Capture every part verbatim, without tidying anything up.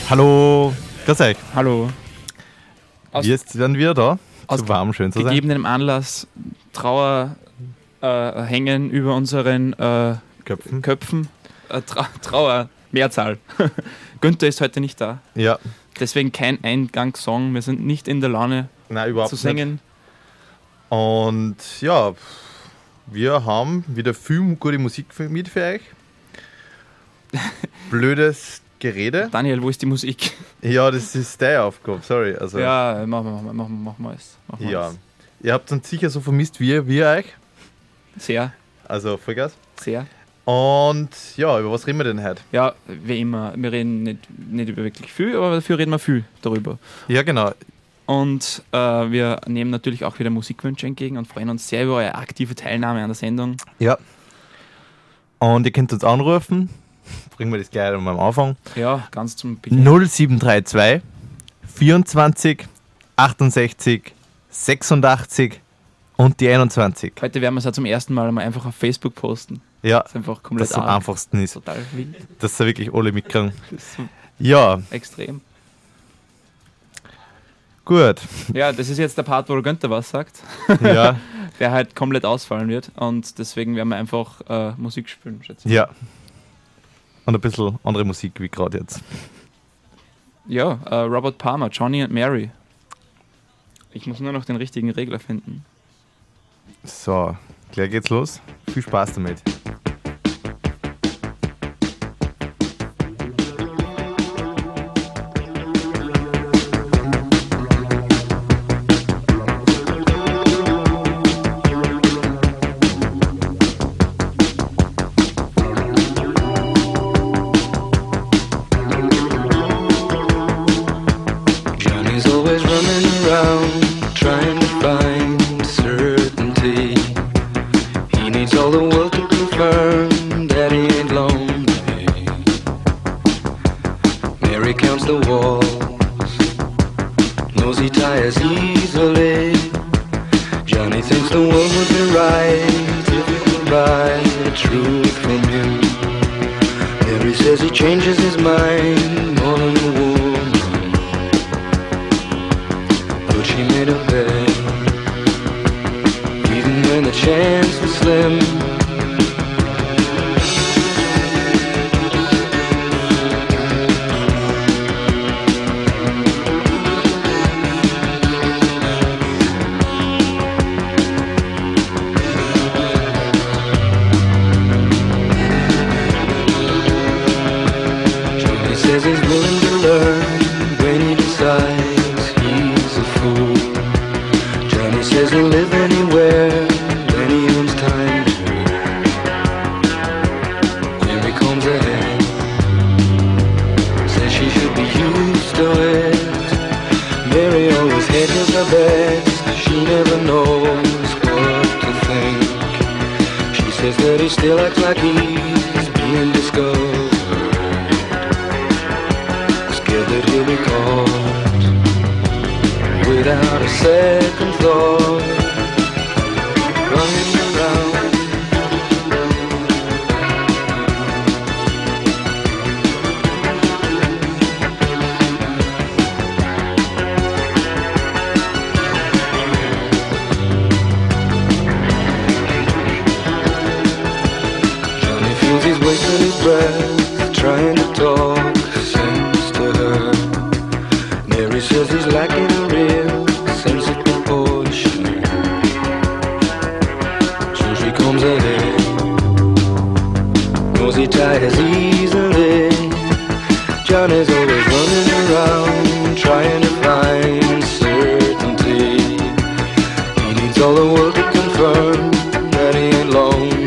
Hallo, grüß euch. Hallo. Aus Jetzt werden wir da, aus so warm, schön zu sein. gegebenem Anlass Trauer äh, hängen über unseren äh, Köpfen. Köpfen. Äh, Tra- Trauer, Mehrzahl. Günther ist heute nicht da. Ja. Deswegen kein Eingangssong. Wir sind nicht in der Laune Nein, überhaupt zu singen. nicht. Und ja, wir haben wieder viel gute Musik für, mit für euch. Blödes Gerede. Daniel, wo ist die Musik? Ja, das ist deine Aufgabe, sorry. Also, Ja, machen wir, machen wir, machen wir, machen wir es. Machen wir ja. es. Ihr habt uns sicher so vermisst wie wir euch. Sehr, Also Vollgas. sehr. Und ja, über was reden wir denn heute? Ja, wie immer. Wir reden nicht, nicht über wirklich viel, aber dafür reden wir viel darüber. Ja, genau. Und äh, wir nehmen natürlich auch wieder Musikwünsche entgegen und freuen uns sehr über eure aktive Teilnahme an der Sendung. Ja. Und ihr könnt uns anrufen. Bringen wir das gleich am Anfang. Ja, ganz zum Beginn. null sieben drei zwei vierundzwanzig achtundsechzig sechsundachtzig und die einundzwanzig. Heute werden wir es ja zum ersten Mal mal einfach auf Facebook posten. Ja, Das ist einfach komplett das am arg. einfachsten ist. Total wild. Dass da wirklich alle mitkriegen. Das ist so Ja, extrem. gut. Ja, das ist jetzt der Part, wo der Günther was sagt, Ja, der halt komplett ausfallen wird. Und deswegen werden wir einfach äh, Musik spielen, schätze ich. ja. Und ein bisschen andere Musik wie gerade jetzt. Ja, äh, Robert Palmer, Johnny and Mary. Ich muss nur noch den richtigen Regler finden. So, gleich geht's los. Viel Spaß damit. Johnny's always running around, trying to find certainty. He needs all the world to confirm that he ain't lonely. Mary counts the walls, knows he tires easily. Johnny thinks the world would be right if he could buy the truth from him. Mary says he changes his mind more than a woman. But she made a bet, even when the chance was slim. Johnny says he's willing to learn when he decides he's a fool. Johnny says he'll live anywhere when he owns time to. Mary comes ahead, says she should be used to it. Mary always hedges her bets, she never knows what to think. She says that he still acts like he's being discovered, scared that he'll be caught without a second thought, running around. Johnny feels he's wasting his breath, trying to talk sense to her. Mary says he's lacking a real sense of proportion. So she comes ahead, knows he tires easily. Johnny's always running around, trying to find certainty. He needs all the world to confirm that he ain't lonely.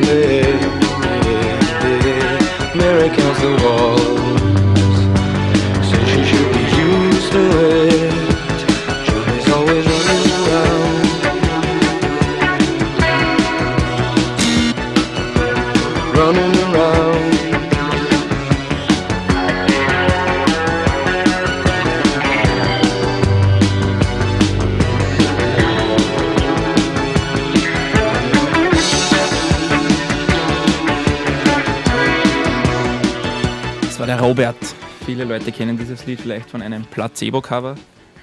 Mary counts the walls, says she should be used to it. Johnny's always running around, running around. Das war der Robert viele Leute kennen dieses Lied vielleicht von einem Placebo-Cover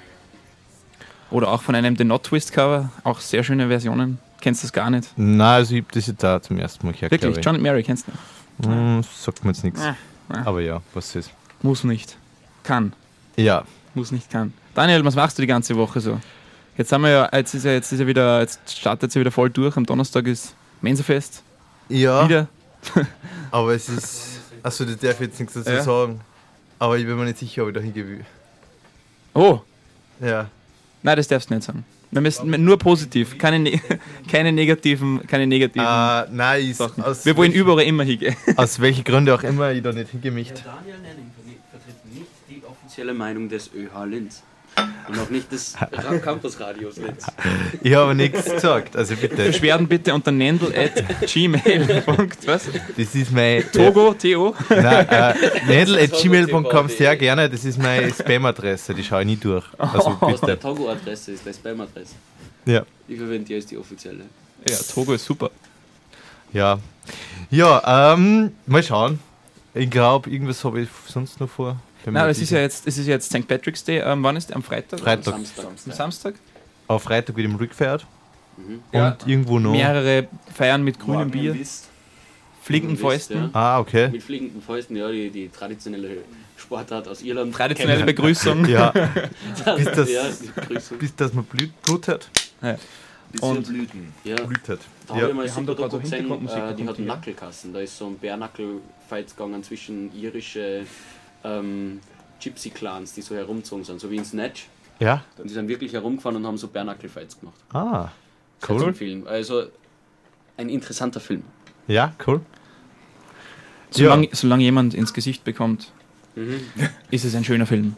oder auch von einem The Not Twist-Cover. Auch sehr schöne Versionen. Kennst du das gar nicht? Nein, also ich habe das jetzt da zum ersten Mal gehört. Wirklich? John and Mary kennst du nicht? Hm, sagt mir jetzt nichts. Ah, ah. Aber ja, was ist? Muss nicht. Kann. Ja. Muss nicht, kann. Daniel, was machst du die ganze Woche so? Jetzt haben wir ja, jetzt ist ja, jetzt ist ja wieder, jetzt startet es ja wieder voll durch. Am Donnerstag ist Mensafest. Ja. Wieder. Aber es ist. Achso, das darf ich jetzt nichts dazu Ja. sagen. Aber ich bin mir nicht sicher, ob ich da hingehen will. Oh, Ja. nein, das darfst du nicht sagen. Wir müssen nur positiv, keine, ne keine negativen, keine negativen Äh, nein, ich, Sachen. aus, Wir wollen welchen, überall immer hingehen. aus welchen Gründen auch immer ich da nicht hingehen möchte. Daniel Nenning vertritt nicht die offizielle Meinung des ÖH Linz. Und auch nicht des Campus-Radios Linz. Ich habe nichts gesagt, also bitte. Beschwerden bitte unter nendel at gmail. Was? Das ist mein. Togo, T O. Nein, äh, Nedel at gmail punkt com sehr gerne, das ist meine Spam-Adresse, die schaue ich nie durch. Also Was der bitte. Togo-Adresse ist, der Spam-Adresse. Ja. Ich verwende die als die offizielle. Ja, Togo ist super. Ja. Ja, ähm, mal schauen. Ich glaube, irgendwas habe ich sonst noch vor. Bin mir Nein, nicht es ist sicher. ja jetzt, es ist jetzt Sankt Patrick's Day. Ähm, wann ist der? Am Freitag? Freitag. Samstag. Am Samstag? Auf Freitag wird im Rückfahrt. Mhm. Ja. Und irgendwo noch. Mehrere Feiern mit grünem Morgen Bier, im Wist. fliegenden Im Wist, Fäusten, Ah, okay. Mit fliegenden Fäusten, ja, die, die traditionelle Sportart aus Irland. traditionelle Begrüßung. Ja, Bis bis das- ja, die Begrüßung. bis dass man Blut, Blut hat. Bis Und- wir blüten. Ja. Blut hat. Da habe Ja. ich mal Wir haben da super gerade so Doku gesehen, Hintergrundmusik, äh, da die kommt hat einen die, ja. Knuckle-Kassen. Da ist so ein Bare-Knuckle-Fight gegangen zwischen irische ähm, Gypsy-Clans, die so herumgezogen sind, so wie in Snatch. Ja? Und die sind wirklich herumgefahren und haben so Bare-Knuckle-Fights gemacht. Ah, Sehr zum cool. Film. Also ein interessanter Film. Ja, cool. Solange, solange jemand ins Gesicht bekommt, Mhm. ist es ein schöner Film.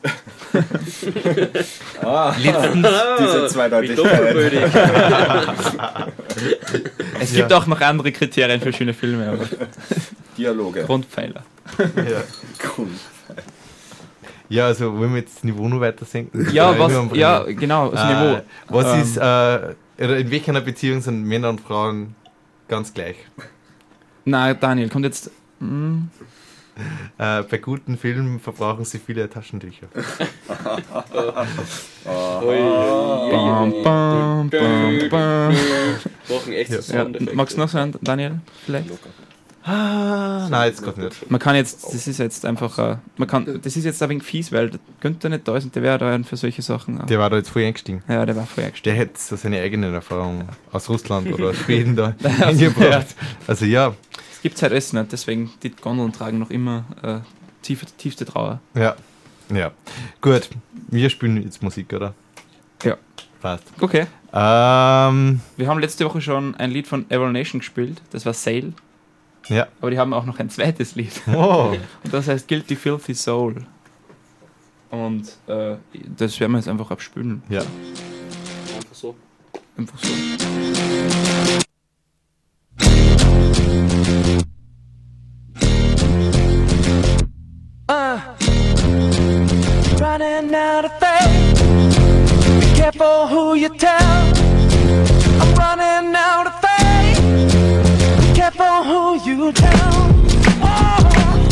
Ah, diese Wie Zweideutigkeit. doppelbödig. Es Ja. gibt auch noch andere Kriterien für schöne Filme, aber Dialoge. Grundpfeiler. Ja. Cool. Ja, also wollen wir jetzt das Niveau noch weiter senken? Ja, Oder was, nur am ja Bringen? genau, das Äh, Niveau. Was Ähm, ist, äh, oder in welcher Beziehung sind Männer und Frauen ganz gleich? Na, Daniel, kommt jetzt. Hm, Äh, bei guten Filmen verbrauchen sie viele Taschentücher. bam, bam, bam, bam. Brauchen echt so Ja, Soundeffekte. magst du noch sagen, Daniel? Vielleicht? Ah, nein, jetzt gerade nicht. Man kann jetzt, das ist jetzt einfach, äh, man kann, das ist jetzt ein wenig fies, weil der Günther nicht da ist und der wäre da für solche Sachen. Äh, Der war da jetzt voll eingestiegen. ja, der war vorher gestellt. Der hätte so seine eigenen Erfahrungen aus Russland oder aus Schweden da eingebracht. Also ja, Es gibt halt alles nicht, deswegen die Gondeln tragen noch immer äh, tiefe, tiefste Trauer. ja, ja. Gut, wir spielen jetzt Musik, oder? Ja. Passt. Okay. Ähm, Wir haben letzte Woche schon ein Lied von Evil Nation gespielt, das war Sail, ja. aber die haben auch noch ein zweites Lied. Oh, Und das heißt Guilty Filthy Soul. Und äh, das werden wir jetzt einfach abspülen. ja. Einfach so. Einfach so. Running out of faith. Be careful who you tell. I'm running out of faith. Be careful who you tell. Oh,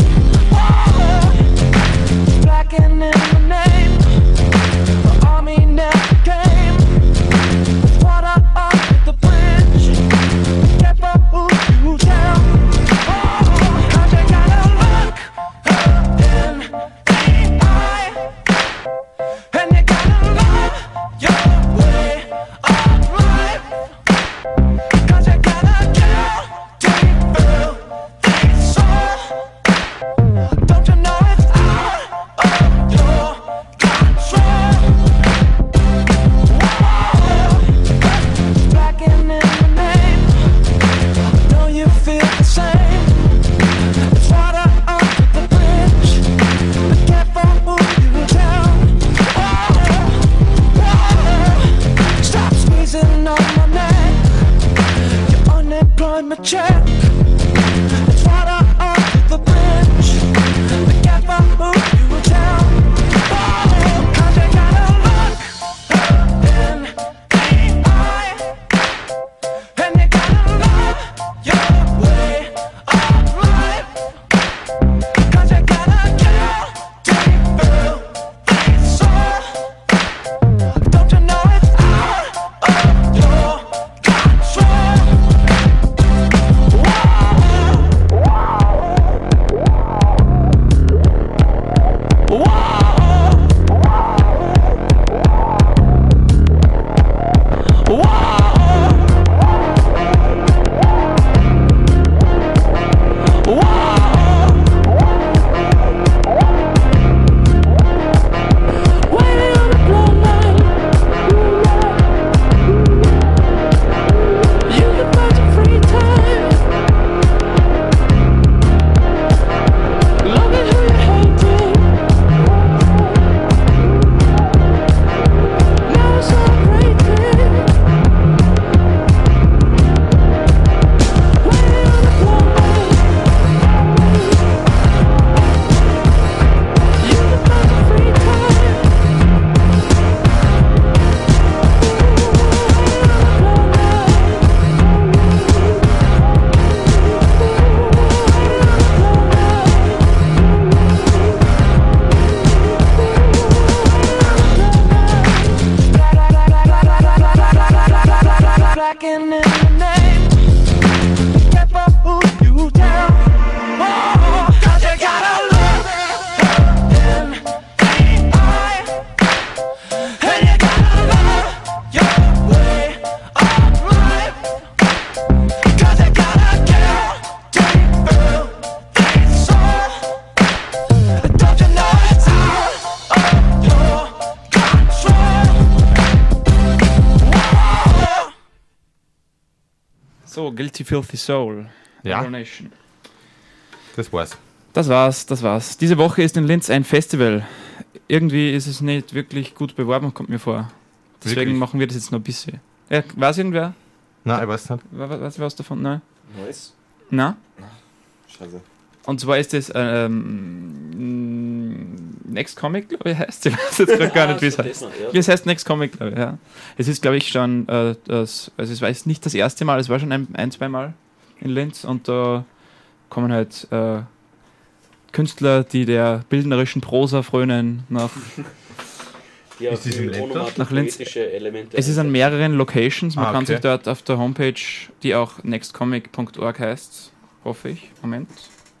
oh. Blacking in the name. The army never came. With water under the bridge. Be careful who you tell. Oh, 'cause you gotta look her in the eye. And you gotta love your way of life. 'Cause you gotta kill to feel the soul. Don't you know it's out of your control? Whoa. Blacking in the name. I know you feel the same. It's water under the bridge. Be careful who you tell. Stop squeezing on my neck. Your unemployment check. It's water under the bridge. Be careful who you tell. Oh, 'cause you gotta look her in the eye. And you gotta love your way of life. 'Cause you gotta kill to So, Guilty Filthy Soul. Ja. Nation. Das war's. Das war's, das war's. Diese Woche ist in Linz ein Festival. Irgendwie ist es nicht wirklich gut beworben, kommt mir vor. Deswegen Wirklich? machen wir das jetzt noch ein bisschen. Ja, weiß irgendwer? Nein, ich weiß nicht. Weiß, weiß was davon? Nein? Neues? Na? Scheiße. Und zwar ist es ähm, Next Comic, glaube ich, heißt es. Ich weiß jetzt gerade gar nicht, wie es heißt. Wie es heißt Next Comic, glaube ich, ja. Es ist, glaube ich, schon äh, das, also es war jetzt nicht das erste Mal, es war schon ein, ein zwei Mal in Linz und da kommen halt äh, Künstler, die der bildnerischen Prosa frönen nach. Ja, Ist das im Ländler? Nach Linz. poetische Elemente. Es ist an mehreren Locations, man Ah, kann okay. sich dort auf der Homepage, die auch nextcomic punkt org heißt, hoffe ich, Moment.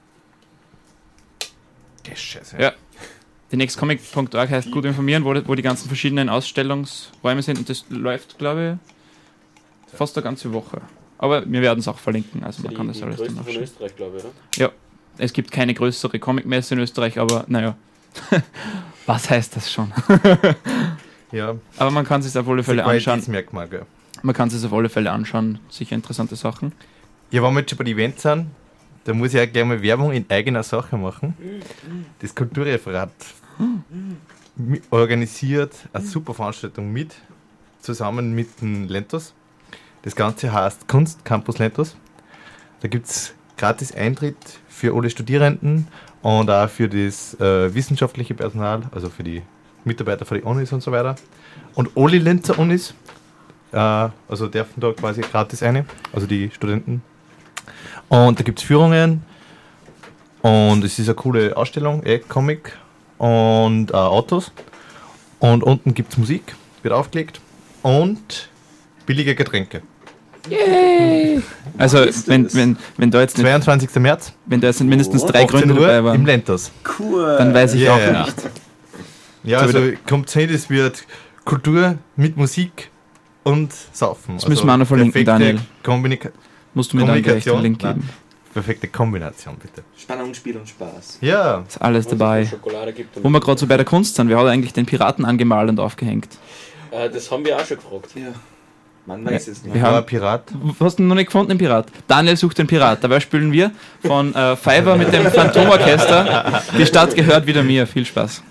Scheiße. Ja. Die nextcomic punkt org heißt gut informieren, wo, wo die ganzen verschiedenen Ausstellungsräume sind und das läuft, glaube ich, fast eine ganze Woche. Aber wir werden es auch verlinken, also man die, kann das die alles dann größte von nachschauen. Österreich, glaube ich, oder? Ja, es gibt keine größere Comicmesse in Österreich, aber naja, was heißt das schon? Ja, Aber man kann es sich auf alle Fälle anschauen. Qualitätsmerkmal, gell. Man kann es auf alle Fälle anschauen, sicher interessante Sachen. Ja, wenn wir jetzt schon bei den Events sind, da muss ich auch gleich mal Werbung in eigener Sache machen. Das Kulturreferat mi- organisiert eine super Veranstaltung mit, zusammen mit dem Lentos. Das Ganze heißt Kunst Campus Lentos. Da gibt es gratis Eintritt für alle Studierenden und auch für das äh, wissenschaftliche Personal, also für die Mitarbeiter von den Unis und so weiter. Und alle Linzer Unis, äh, also dürfen da quasi gratis rein, also die Studenten. Und da gibt es Führungen und es ist eine coole Ausstellung, eh, Comic und äh, Autos. Und unten gibt es Musik, wird aufgelegt und billige Getränke. Also, wenn, wenn, wenn, da jetzt nicht, zweiundzwanzigsten März, wenn da jetzt nicht mindestens drei achtzehn Gründe Uhr dabei im waren, Lentos. Cool. dann weiß ich Yeah. auch nicht. Ja, So also wieder- kommt hin, es wird Kultur mit Musik und Saufen. Das müssen wir auch noch verlinken, Daniel. Kombinika- Musst du mir dann gleich den Kommunikation, Link nein. geben. perfekte Kombination, bitte. Spannung, Spiel und Spaß. Ja, Ist alles Wo es dabei. Schokolade gibt und Wo wir gerade so bei der Kunst sind, wer hat eigentlich den Piraten angemalt und aufgehängt? äh, das haben wir auch schon gefragt. Ja. Man weiß es nicht. Wir war haben- ein Pirat. Hast du noch nicht gefunden, den Pirat? Daniel sucht den Pirat. Dabei spielen wir von äh, Fiverr mit dem Phantomorchester. Die Stadt gehört wieder mir. Viel Spaß.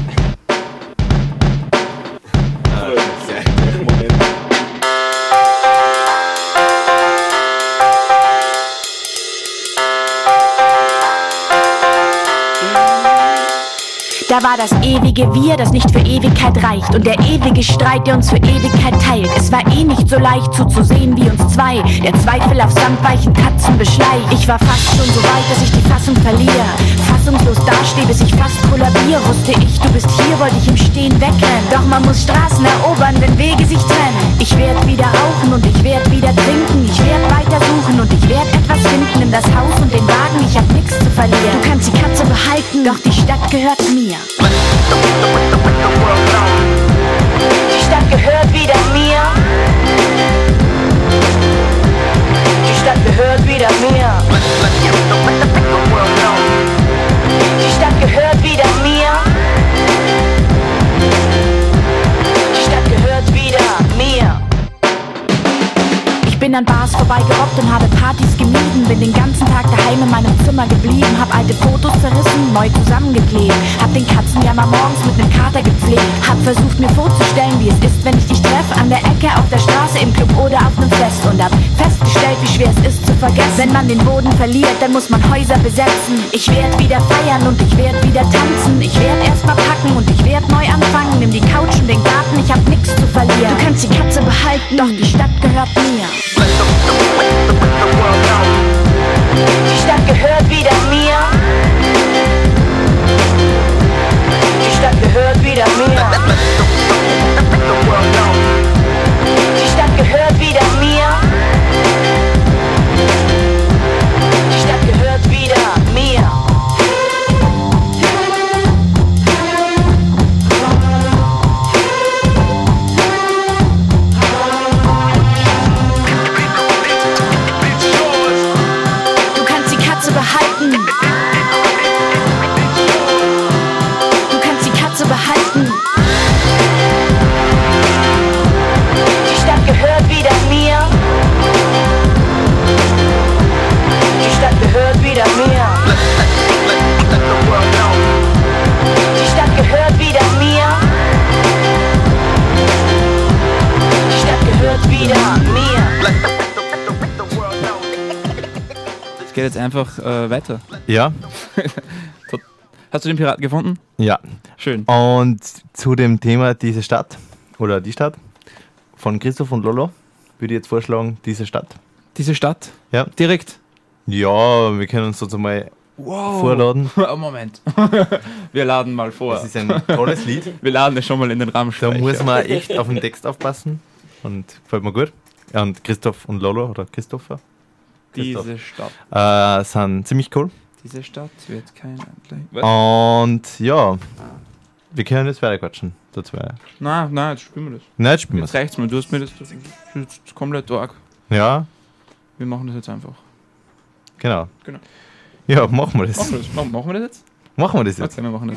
Moment. Da war das ewige Wir, das nicht für Ewigkeit reicht. Und der ewige Streit, der uns für Ewigkeit teilt. Es war eh nicht so leicht zuzusehen wie uns zwei. Der Zweifel auf samtweichen Katzen beschleicht. Ich war fast schon so weit, dass ich die Fassung verliere. Fassungslos dastehe, bis ich fast kollabiere. Wusste ich, du bist hier, wollte ich im Stehen wegrennen. Doch man muss Straßen erobern, wenn Wege sich trennen. Ich werd wieder rauchen und ich werd wieder trinken. Ich werd weiter suchen und ich werd etwas finden. Nimm das Haus und den Wagen, ich hab nix zu verlieren. Du kannst die Katze behalten, doch die Stadt gehört mir. Die Stadt gehört wieder mir. bin an Bars vorbeigerobbt und habe Partys gemieden. Bin den ganzen Tag daheim in meinem Zimmer geblieben. Hab alte Fotos zerrissen, neu zusammengeklebt. Hab den Katzenjammer morgens mit nem Kater gepflegt. Hab versucht mir vorzustellen, wie es ist, wenn ich dich treffe. An der Ecke, auf der Straße, im Club oder auf nem Fest. Und hab festgestellt, wie schwer es ist zu vergessen. Wenn man den Boden verliert, dann muss man Häuser besetzen. Ich werd wieder feiern und ich werd wieder tanzen. Ich werd erst mal packen und ich werd neu anfangen. Nimm die Couch und den Garten, ich hab nix zu verlieren. Du kannst die Katze behalten, doch die Stadt gehört mir. Die Stadt gehört wieder mir. Die Stadt gehört wieder mir. Die Stadt gehört wieder mir. Die Stadt gehört wieder mir. Du kannst die Katze behalten. Du kannst die Katze behalten. Die Stadt gehört wieder mir. Die Stadt gehört wieder mir. Die Stadt gehört wieder mir. Die Stadt gehört wieder mir. Es geht jetzt einfach äh, weiter. Ja, Hast du den Piraten gefunden? ja. Schön. Und zu dem Thema diese Stadt oder die Stadt von Christoph und Lolo würde ich jetzt vorschlagen, diese Stadt. Diese Stadt? Ja. Direkt? Ja, wir können uns so mal Wow. vorladen. Oh, Moment. Wir laden mal vor. Das ist ein tolles Lied. Wir laden es schon mal in den Rahmen. Da muss man echt auf den Text aufpassen und gefällt mir gut. Ja, und Christoph und Lolo oder Christopher Diese Stadt. äh, sind ziemlich cool. Diese Stadt wird kein Anglei- Und ja, wir können jetzt weiter quatschen. Dazu. Nein, nein, jetzt spielen wir das. Nein, jetzt spielen wir Jetzt reicht's mir. Du hast mir das, das ist komplett arg. Ja, Wir machen das jetzt einfach. genau. Genau. Ja, machen wir das. Machen wir das, machen machen wir das jetzt? Machen wir das jetzt. Okay, wir machen das.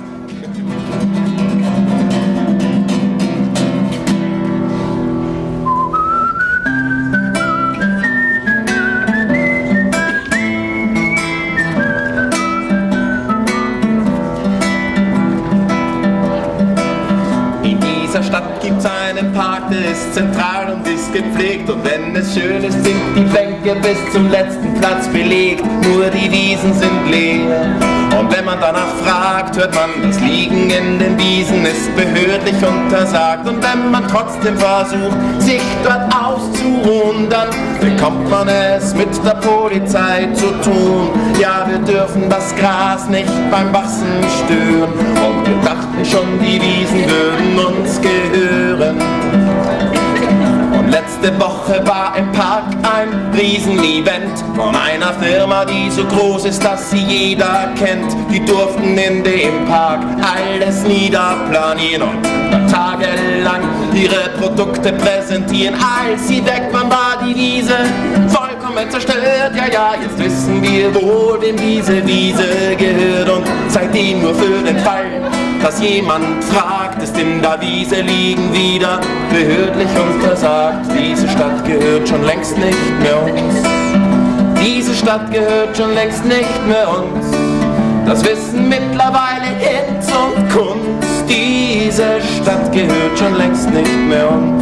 In dieser Stadt gibt's einen Park, der ist zentral und ist gepflegt. Und wenn es schön ist, sind die Bänke bis zum letzten Platz belegt. Nur die Wiesen sind leer. Und wenn man danach fragt, hört man, das Liegen in den Wiesen ist behördlich untersagt. Und wenn man trotzdem versucht, sich dort auszuruhen, dann bekommt man es mit der Polizei zu tun. Ja, wir dürfen das Gras nicht beim Wachsen stören. Und wir dachten schon, die Wiesen würden uns gehören. Und letzte Woche war im Park ein Riesenevent von einer Firma, die so groß ist, dass sie jeder kennt. Die durften in dem Park alles niederplanieren und tagelang ihre Produkte präsentieren. Als sie weg waren, war die Wiese vollkommen zerstört. Ja, ja, jetzt wissen wir, wo denn diese Wiese gehört. Und seitdem nur für den Fall, dass jemand fragt, ist in der Wiese liegen wieder behördlich untersagt. Diese Stadt gehört schon längst nicht mehr uns. Diese Stadt gehört schon längst nicht mehr uns. Das wissen mittlerweile Hinz und Kunst. Diese Stadt gehört schon längst nicht mehr uns.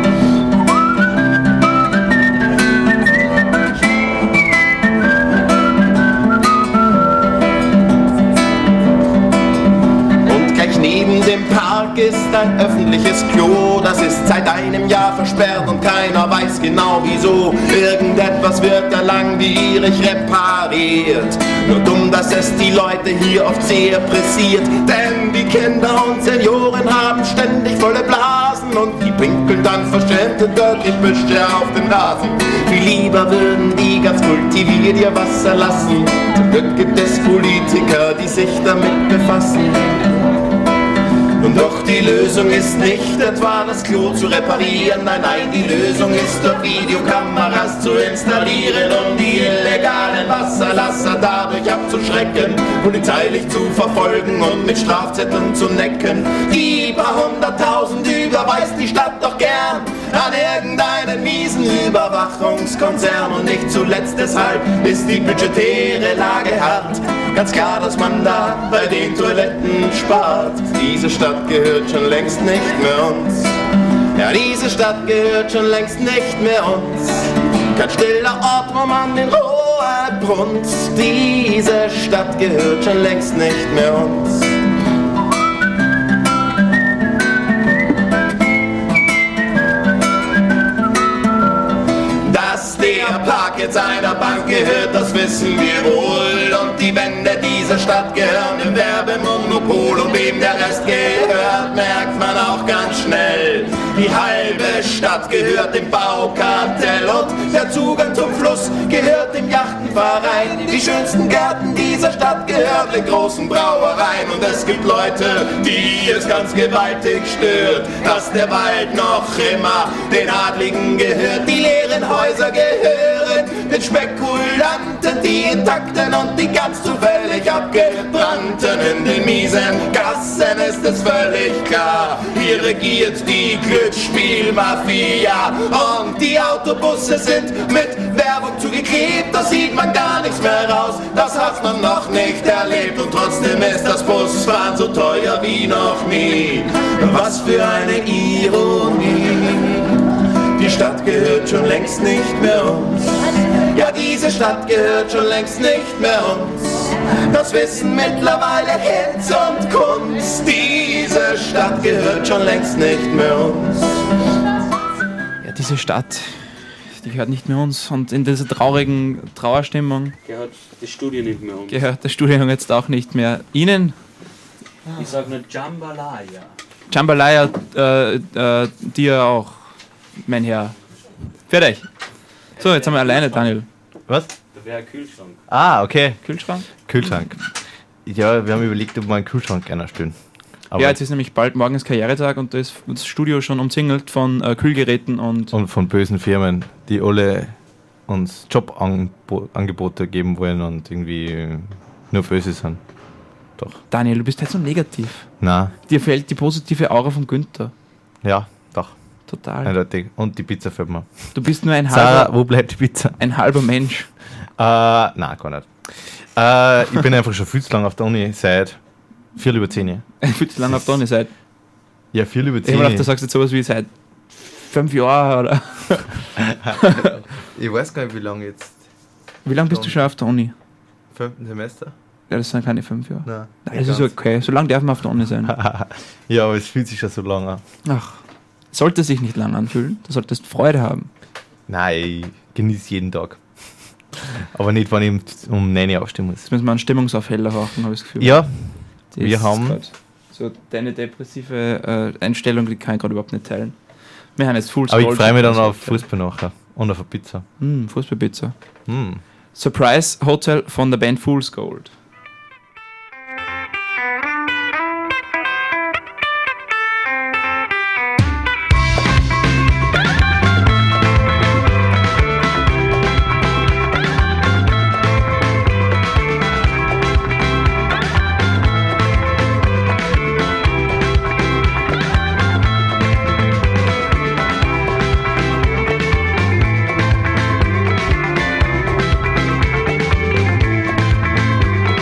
Neben dem Park ist ein öffentliches Klo, das ist seit einem Jahr versperrt und keiner weiß genau wieso. Irgendetwas wird da langwierig repariert, nur dumm, dass es die Leute hier oft sehr pressiert. Denn die Kinder und Senioren haben ständig volle Blasen und die pinkeln dann verschämt und dort Büsche auf den Rasen. Viel lieber würden die ganz kultiviert ihr Wasser lassen. Zum Glück gibt es Politiker, die sich damit befassen. Und doch die Lösung ist nicht etwa das Klo zu reparieren, nein, nein, die Lösung ist dort Videokameras zu installieren, um die illegalen Wasserlasser dadurch abzuschrecken, polizeilich zu verfolgen und mit Strafzetteln zu necken. Die paar hunderttausend überweist die Stadt doch gern an irgendeinen miesen Überwachungskonzern und nicht zuletzt deshalb ist die budgetäre Lage hart. Ganz klar, dass man da bei den Toiletten spart. Diese Stadt gehört schon längst nicht mehr uns. Ja, diese Stadt gehört schon längst nicht mehr uns. Kein stiller Ort, wo man in Ruhe brunzt. Diese Stadt gehört schon längst nicht mehr uns. Dass der Park jetzt einer Bank gehört, das wissen wir wohl. Und die Wände dieser Stadt gehören dem Werbemonopol. Und wem der Rest gehört, merkt man auch ganz schnell. Die halbe Stadt gehört dem Baukartell. Und der Zugang zum Fluss gehört dem Yachtenverein. Die schönsten Gärten dieser Stadt gehören den großen Brauereien. Und es gibt Leute, die es ganz gewaltig stört, dass der Wald noch immer den Adligen gehört. Die leeren Häuser gehören den Spekulanten, die intakten und die ganz zufällig abgebrannten. In den miesen Gassen ist es völlig klar, hier regiert die Glücksspielmafia. Und die Autobusse sind mit Werbung zugeklebt, da sieht man gar nichts mehr raus, das hat man noch nicht erlebt. Und trotzdem ist das Busfahren so teuer wie noch nie. Was für eine Ironie. Die Stadt gehört schon längst nicht mehr uns. Ja, diese Stadt gehört schon längst nicht mehr uns. Das wissen mittlerweile Hinz und Kunst. Diese Stadt gehört schon längst nicht mehr uns. Ja, diese Stadt, die gehört nicht mehr uns. Und in dieser traurigen Trauerstimmung Gehört das Studio nicht mehr uns. gehört das Studio jetzt auch nicht mehr Ihnen. Ich sag nur Jambalaya. Jambalaya, äh, äh, dir auch, mein Herr. Fertig. So, jetzt haben wir alleine, Daniel. Was? Da wäre ein Kühlschrank. Ah, okay. Kühlschrank? Kühlschrank. Ja, wir haben überlegt, ob wir einen Kühlschrank gerne stellen. Aber Ja, jetzt ist nämlich bald morgens Karrieretag und da ist das Studio schon umzingelt von äh, Kühlgeräten und und von bösen Firmen, die alle uns Jobangebote geben wollen und irgendwie nur böse sind. Doch. Daniel, du bist halt so negativ. Na, Dir fehlt die positive Aura von Günther. ja, doch. Total. Eindeutig. Und die Pizza fällt mir. Du bist nur ein Sarah, halber, wo bleibt die Pizza? ein halber Mensch. Äh, nein, gar nicht. Äh, ich bin einfach schon viel zu lange auf der Uni, seit vier über zehn Jahren. Viel zu lange auf der Uni seit. Ja, vier über Ich zehn habe gedacht, du Jahre. sagst jetzt sowas wie seit fünf Jahren oder. Ich weiß gar nicht, wie lange jetzt. Wie lange bist du schon auf der Uni? Fünften Semester? Ja, das sind keine fünf Jahre. Nein. Nein, das ist okay. So lange darf man auf der Uni sein. Ja, aber es fühlt sich schon so lange an. Ach, sollte sich nicht lang anfühlen. Du solltest Freude haben. Nein, ich genieße jeden Tag. Aber nicht, wenn ich um neun Uhr aufstehen muss. Jetzt müssen wir einen Stimmungsaufheller machen, habe ich das Gefühl. Ja, Das wir ist haben- grad so deine depressive äh, Einstellung, die kann ich gerade überhaupt nicht teilen. Wir haben jetzt Full aber ich Scroll- freue mich dann auf Fußball nachher. Und auf eine Pizza. Hm, Fußballpizza. Hm. Surprise Hotel von der Band Fool's Gold. Thank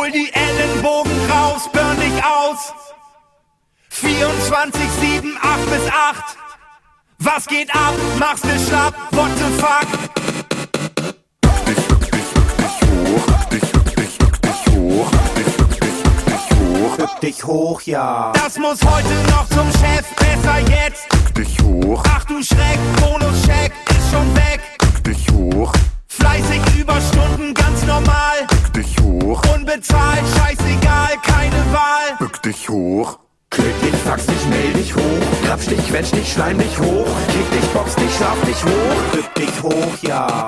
Hol die Ellenbogen raus, burn dich aus. vierundzwanzig sieben, acht bis acht. Was geht ab? Mach's mir schlapp, what the fuck? Bück dich hoch, ja. Das muss heute noch zum Chef, besser jetzt. Dich hoch, Ach du Schreck, Bonuscheck ist schon weg. dich hoch, Fleißig Überstunden, ganz normal. dich hoch, Unbezahlt, scheißegal, keine Wahl. bück dich hoch. Krieg dich, fax dich, mail dich hoch. Krapsch dich, quetsch dich, schleim dich hoch. Kick dich, box dich, schlaf dich hoch. Bück dich hoch, ja.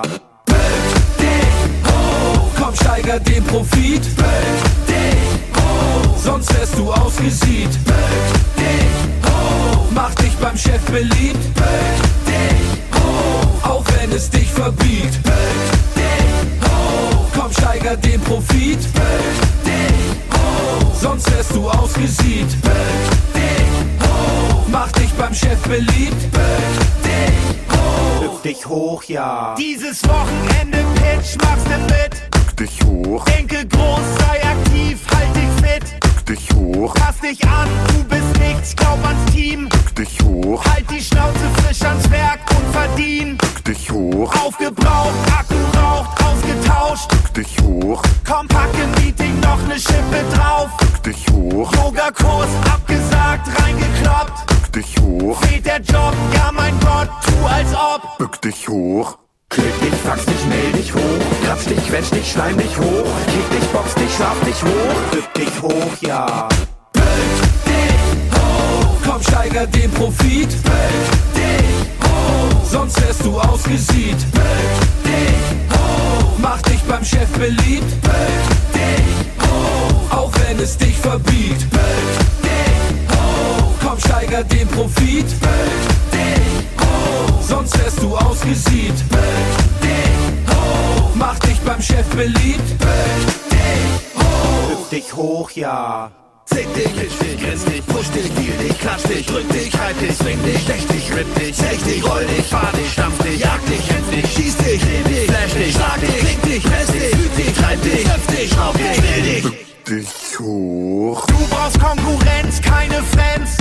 Bück dich hoch. Komm, steiger den Profit. Bück dich hoch. Sonst wärst du ausgesieht. Bück dich hoch. Mach dich beim Chef beliebt. Bück dich hoch. Auch wenn es dich verbiegt. Bück dich hoch. Komm, steiger den Profit. Bück dich hoch. Sonst wärst du ausgesieht. Bück dich hoch. Mach dich beim Chef beliebt. Bück dich hoch. Bück dich hoch, ja. Dieses Wochenende Pitch, machst du mit. Dich hoch, Denke groß, sei aktiv, halt dich fit. dich hoch, Pass dich an, du bist nichts, glaub ans Team. dich hoch, Halt die Schnauze frisch ans Werk und verdien. dich hoch, Aufgebraucht, Akku raucht, ausgetauscht. dich hoch, Komm, pack im Meeting noch ne Schippe drauf. dich hoch, Yoga-Kurs abgesagt, reingekloppt. dich hoch, Fehlt der Job, ja mein Gott, tu als ob. bück dich hoch. Klick dich, fax dich, mail dich hoch. Krapsch dich, quetsch dich, schleim dich hoch. Kick dich, box dich, schlaf dich hoch. Bück dich hoch, ja. Bück dich hoch. Komm, steiger den Profit. Bück dich hoch. Sonst wärst du ausgesieht. Bück dich hoch. Mach dich beim Chef beliebt. Bück dich hoch. Auch wenn es dich verbiegt. Bück dich hoch. Komm, steiger den Profit. Bück dich hoch. Sonst wärst du ausgesieht. Bück dich hoch. Mach dich beim Chef beliebt. Bück dich hoch. Bück dich hoch, ja. Zick dich, pitch dich, grinst dich, push dich, deal dich, klatsch dich, drück dich, reib dich, swing dich, stech dich, rip dich, zech dich, roll dich, fahr dich, stampf dich, jag dich, kämpf dich, schieß dich, dreh dich, flash dich, schlag dich, kling dich, press dich, füg dich, treib dich, öpf dich, schraub dich, will dich. Bück dich hoch, Du brauchst Konkurrenz, keine Friends.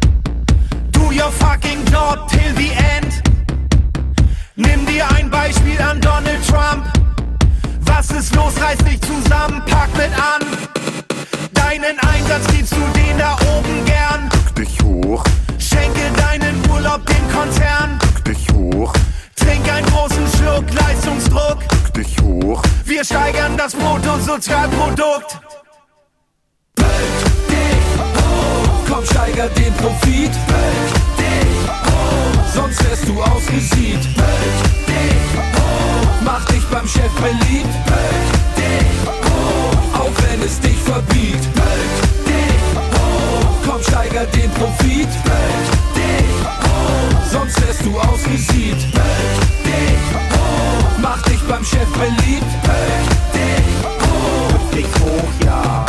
Do your fucking job till the end. Nimm dir ein Beispiel an Donald Trump. Was ist los, reiß dich zusammen, pack mit an. Deinen Einsatz gibst du den da oben gern. dich hoch, Schenke deinen Urlaub dem Konzern. dich hoch, Trink einen großen Schluck Leistungsdruck. dich hoch, Wir steigern das Bruttosozialprodukt. Bück dich hoch. Komm, steiger den Profit. Bück dich hoch. Sonst wärst du ausgesieht. Bück dich hoch. Mach dich beim Chef beliebt. Bück dich hoch. Auch wenn es dich verbiegt. Bück dich hoch. Komm, steiger den Profit. Bück dich hoch. Sonst wärst du ausgesieht. Bück dich hoch. Mach dich beim Chef beliebt. Bück dich hoch. bück dich hoch, ja.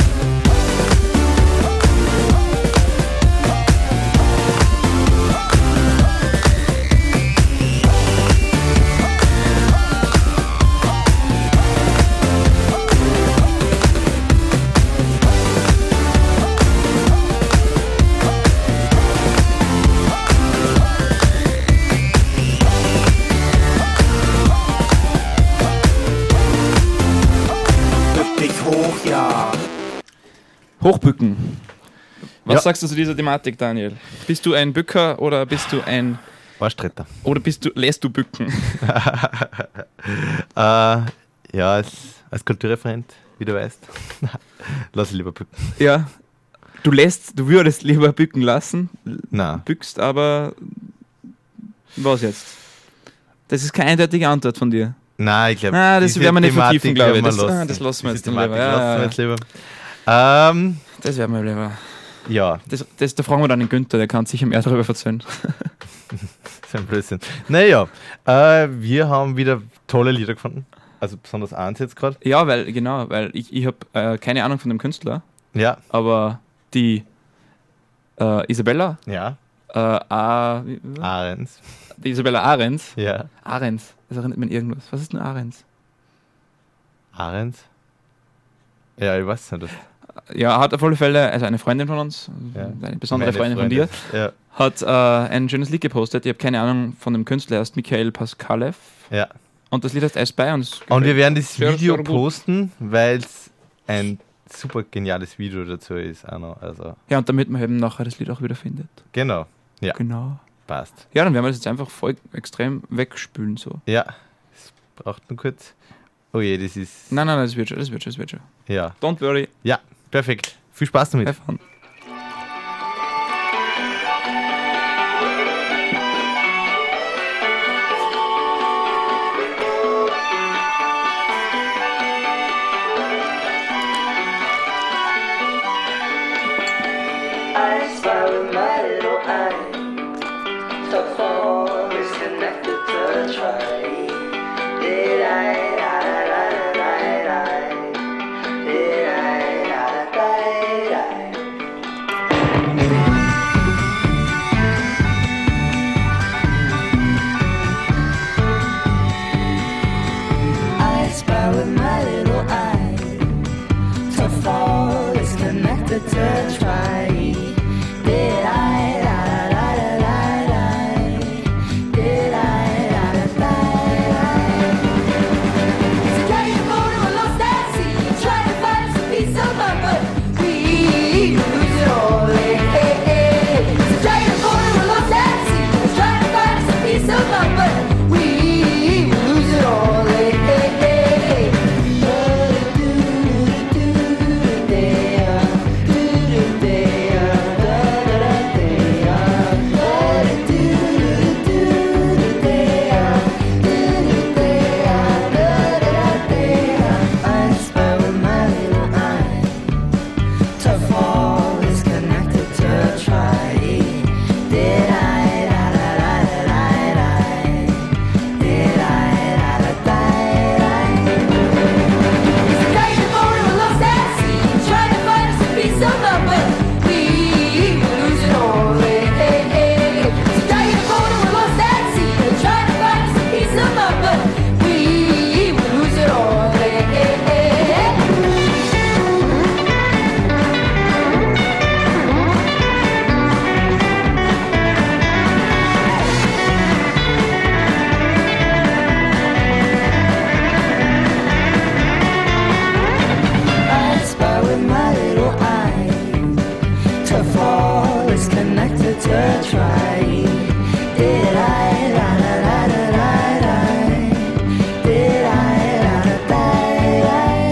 Bück dich hoch, ja. Hochbücken. Was Ja. sagst du zu dieser Thematik, Daniel? Bist du ein Bücker oder bist du ein Arschtritter. oder bist du lässt du bücken? äh, ja, als, als Kulturreferent, wie du weißt, lass ich lieber bücken. Ja. Du lässt, du würdest lieber bücken lassen, Nein. bückst, aber was jetzt? Das ist keine eindeutige Antwort von dir. Nein, ich glaube, Ah, das werden wir nicht vertiefen, glaube ich. Das, Das, ah, das lassen wir Diese jetzt dann lieber. Thematik Ja, lassen wir ja, jetzt lieber. Ähm, das werden wir lieber. ja, Das, das, da fragen wir dann den Günther, der kann sicher mehr darüber erzählen. das ist ein Blödsinn. Naja, äh, wir haben wieder tolle Lieder gefunden. Also besonders eins jetzt gerade. Ja, weil, genau, weil ich, ich habe äh, keine Ahnung von dem Künstler, Ja, aber die äh, Isabella, ja. äh, A, wie- Ahrens. die Isabella Ahrens, Ja. Ahrens, das erinnert mich an irgendwas. Was ist denn Ahrens? Ahrens? Ja, ich weiß nicht. Ja, hat auf alle Fälle, also eine Freundin von uns, Ja. eine besondere Meine Freundin, von dir, Ja. hat äh, ein schönes Lied gepostet. Ich habe keine Ahnung von dem Künstler, er heißt Michael Paskalev. Ja. Und das Lied heißt Eisbei. Und, es Und wir werden das sehr, Video sehr gut. posten, weil es ein super geniales Video dazu ist. Auch noch. Also, Ja, und damit man eben nachher das Lied auch wieder findet. genau. Ja, Genau. passt. Ja, dann werden wir das jetzt einfach voll extrem wegspülen. So. Ja, es braucht nur kurz. Oh je, das ist. Nein, nein, nein, das wird schon, das wird schon, das wird schon. Ja, Don't worry. ja, perfekt. Viel Spaß damit. Have fun. I spy with my little eye. The fall is connected to a tree. Did I, da da da da da da. Did I, da da da da. I spy with my little eye. To fall is connected to a tree. Did I, da da da da da. Did I, da da da da. So try to go to a lost at sea, try to find some peace of mind, but we lose it all. Hey, hey, hey. So try to go to a lost at sea, try to find some peace of mind, but we lose it all. Hey, hey, hey. I spy with my little eye. To fall is connected to a tree. Did I, da da da da da da. Did I, da da da da. So try to go to a lost at sea, try to find us a piece of love, but we lose it all. Hey, hey, hey. So try to go to a lost at sea, try to find us a piece of love, but we lose it all. Hey, hey, hey. I spy with my little eye. To fall is connected to a tree. Did I, da da da da da da. Did I, da da da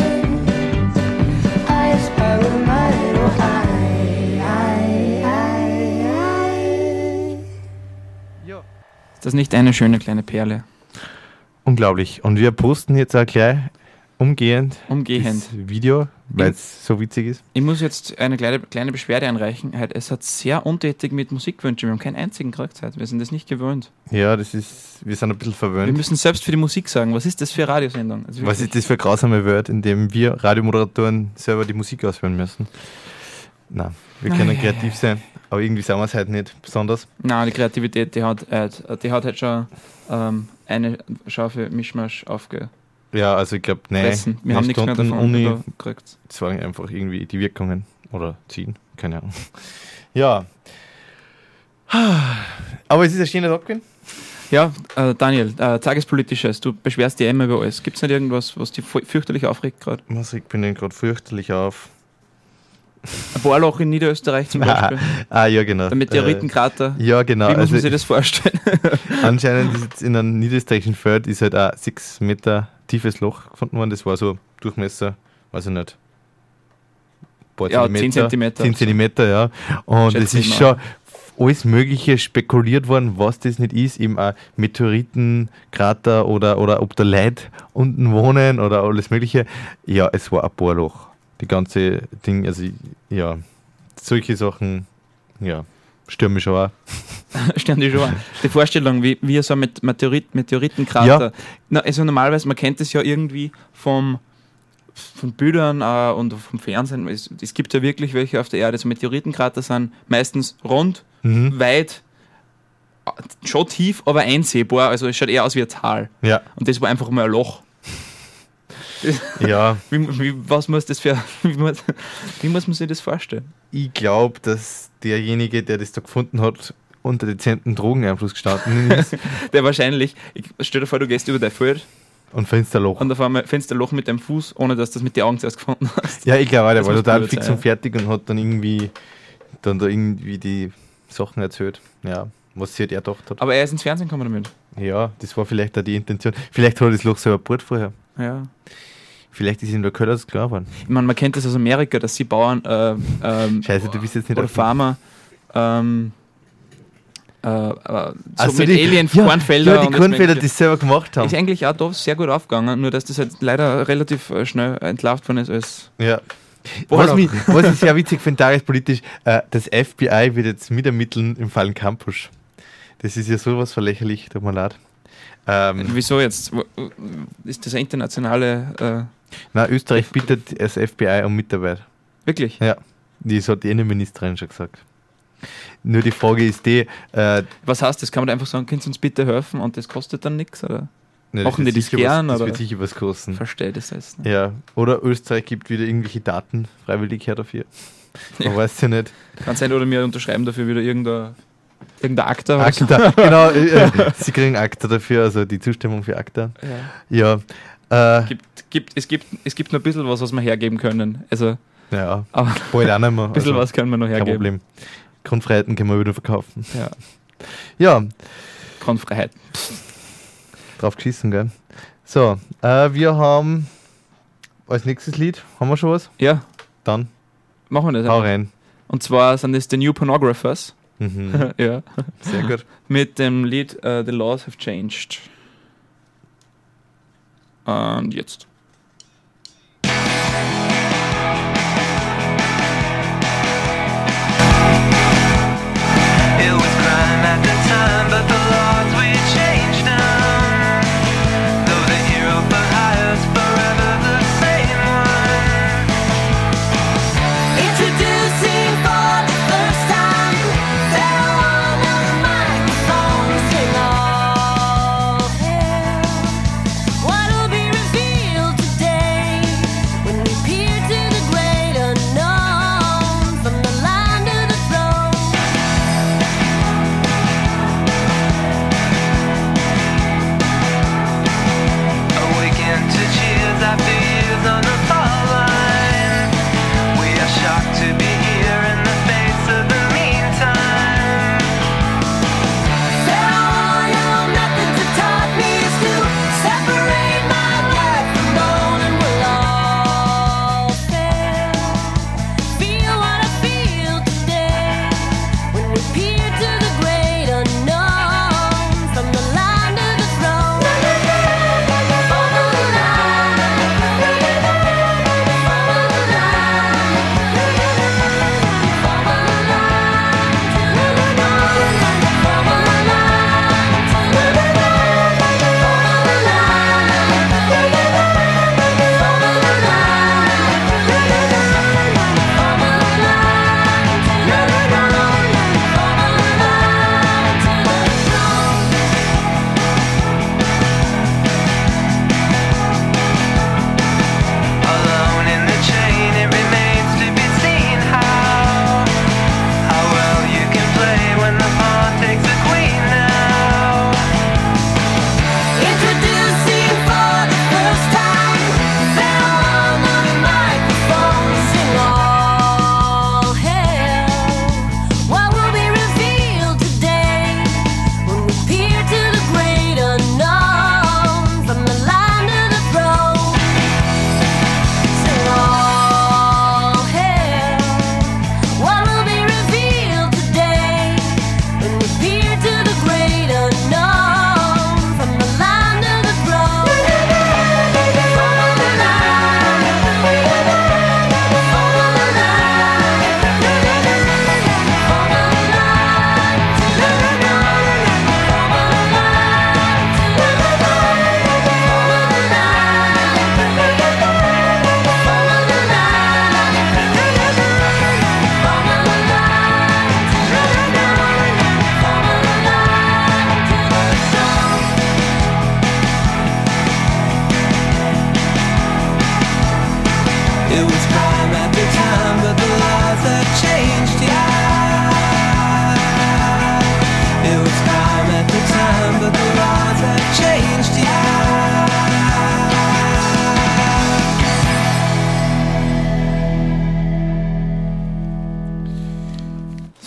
da. I spy with my little eye. I, I, I. Ist das nicht eine schöne kleine Perle? Unglaublich. Und wir posten jetzt auch gleich umgehend, Umgehend. das Video, weil es so witzig ist. Ich muss jetzt eine kleine, kleine Beschwerde einreichen. Halt, es hat sehr untätig mit Musikwünschen. Wir haben keinen einzigen gekriegt heute. Wir sind das nicht gewöhnt. Ja, das ist, wir sind ein bisschen Wir verwöhnt. müssen selbst für die Musik sagen, was ist das für eine Radiosendung? Also Was wirklich. ist das für eine grausame Welt, in dem wir Radiomoderatoren selber die Musik auswählen müssen? Nein, wir können Ei, kreativ sein, aber irgendwie sind wir es halt nicht besonders. Nein, die Kreativität, die hat, äh, die hat halt schon ähm, eine scharfe Mischmasch aufgefressen. Ja, also ich glaube, nein, Wir haben nichts mehr Stunden davon Uni, gekriegt. das waren einfach irgendwie die Wirkungen oder ziehen, keine Ahnung. Ja. Aber es ist ein schöner Tag gewesen. Ja, äh, Daniel, äh, Tagespolitisches, du beschwerst dich immer über alles. Gibt es nicht irgendwas, was dich fu- fürchterlich aufregt gerade? Was regt mich denn gerade fürchterlich auf? Ein Bohrloch in Niederösterreich zum Beispiel. Ah, ja, genau. Der Meteoritenkrater. Äh, ja, genau. Wie muss Also, man sich das vorstellen? anscheinend ist jetzt in einem niederösterreichischen Feld ist halt ein sechs Meter tiefes Loch gefunden worden. Das war so Durchmesser, weiß ich nicht. Paar Ja, zehn Zentimeter. zehn Zentimeter, ja. Und Schätze es ich ist mal. schon alles Mögliche spekuliert worden, was das nicht ist. Eben ein Meteoritenkrater oder, oder ob da Leute unten wohnen oder alles Mögliche. Ja, es war ein Bohrloch. Die ganze Ding, also ja, solche Sachen, ja, stören mich schon auch. Stellen die schon an. Die Vorstellung, wie, wie so ein Met- Meteorit, Meteoritenkrater. Ja. Na, also normalerweise, man kennt das ja irgendwie vom, von Bildern äh, und vom Fernsehen. Es, es gibt ja wirklich welche auf der Erde. So Meteoritenkrater sind meistens rund, Mhm. weit, äh, schon tief, aber einsehbar. Also es schaut eher aus wie ein Tal. Ja. Und das war einfach mal ein Loch. Ja. Wie, wie, was muss das für, wie, muss, wie muss man sich das vorstellen? Ich glaube, dass derjenige, der das da gefunden hat, unter dezenten Drogeneinfluss gestanden ist. Der wahrscheinlich, ich, stell dir vor, du gehst über dein Feld und findest ein Loch. Und auf einmal findest du ein Loch mit deinem Fuß, ohne dass du das mit den Augen zuerst gefunden hast. Ja, ich glaube, der Das war muss total gut fix sein, und fertig und hat dann irgendwie dann da irgendwie die Sachen erzählt. Ja, was sie halt er gedacht hat. Aber er ist ins Fernsehen gekommen damit. Ja, das war vielleicht auch die Intention. Vielleicht hat er das Loch selber gebohrt vorher. Ja. Vielleicht ist ihm der Köller das klar geworden. Ich meine, man kennt das aus Amerika, dass sie Bauern äh, ähm, Scheiße, du bist jetzt nicht oder auf- Farmer ähm, äh, äh, so Also mit die- Alien-Kornfelder. Ja, ja, die und das Kornfelder, Mögliche. die es selber gemacht haben. Ist eigentlich auch da sehr gut aufgegangen, nur dass das halt leider relativ äh, schnell entlarvt worden ist. Als Ja. Boah, Was, mich, was ich sehr witzig finde, tagespolitisch, äh, das F B I wird jetzt mitermitteln im Fall Campus. Das ist ja sowas verlächerlich, tut mir leid. Ähm, Wieso jetzt? Wo- Ist das eine internationale... Äh, na, Österreich bittet das F B I um Mitarbeit. wirklich? Ja, das hat die Innenministerin schon gesagt. Nur die Frage ist die, äh, Was heißt das? Kann man da einfach sagen, könnt ihr uns bitte helfen und das kostet dann nichts? Oder ne, machen die wird das sicher gern? Was, das oder? wird sicher was kosten. Verstehe das jetzt nicht. Ja, oder Österreich gibt wieder irgendwelche Daten freiwillig her dafür. Man Ja. weiß ja nicht. Kann sein, oder wir unterschreiben dafür wieder irgendein, irgendein Akta. oder so. Akta, genau, äh, äh, sie kriegen Akta dafür, also die Zustimmung für Akta. Ja. Ja, äh, Gibt, gibt, es, gibt, es gibt noch ein bisschen was, was wir hergeben können. Also, ja, aber bald auch nicht mehr. ein bisschen also, was können wir noch kein hergeben. Problem. Grundfreiheiten können wir wieder verkaufen. Ja. Ja, Grundfreiheit. drauf geschissen, gell? So, äh, wir haben als nächstes Lied, haben wir schon was? Ja, Dann machen wir das. hau einfach. rein. Und zwar sind das The New Pornographers. Mhm. Ja. Sehr gut. Mit dem Lied uh, The Laws Have Changed. Und jetzt. It was crime at the time, but the laws we changed them. Though the hero for hire's forever the same one. Introducing for the first time, there are no microphones in all hell. What'll be revealed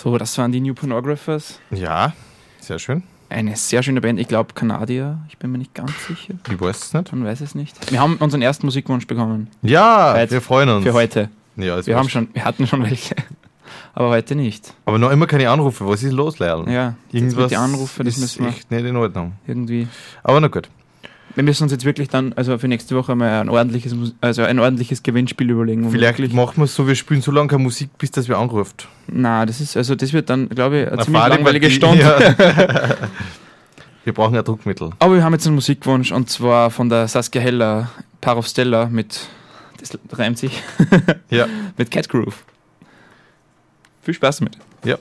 So, das waren die New Pornographers. Ja, sehr schön. Eine sehr schöne Band, ich glaube Kanadier, ich bin mir nicht ganz sicher. Ich weiß es nicht. Man weiß es nicht. Wir haben unseren ersten Musikwunsch bekommen. Ja, Heute, wir freuen uns. Für heute. Ja, wir, haben schon, wir hatten schon welche, aber heute nicht. Aber noch immer keine Anrufe, was ist los, Lehrl? Ja, irgendwas die Anrufe, das ist müssen wir echt nicht in Ordnung. Irgendwie. Aber na gut. Wir müssen uns jetzt wirklich dann, also für nächste Woche mal ein ordentliches, also ein ordentliches Gewinnspiel überlegen. Vielleicht machen wir es so, wir spielen so lange keine Musik, bis dass wir angerufen. Na, das ist, also das wird dann, glaube ich, eine Na, ziemlich langweilige Stunde. Ja. Wir brauchen ja Druckmittel. Aber wir haben jetzt einen Musikwunsch und zwar von der Saskia Heller, Paar of Stella mit, das reimt sich, ja. mit Cat Groove. Viel Spaß damit. Ja.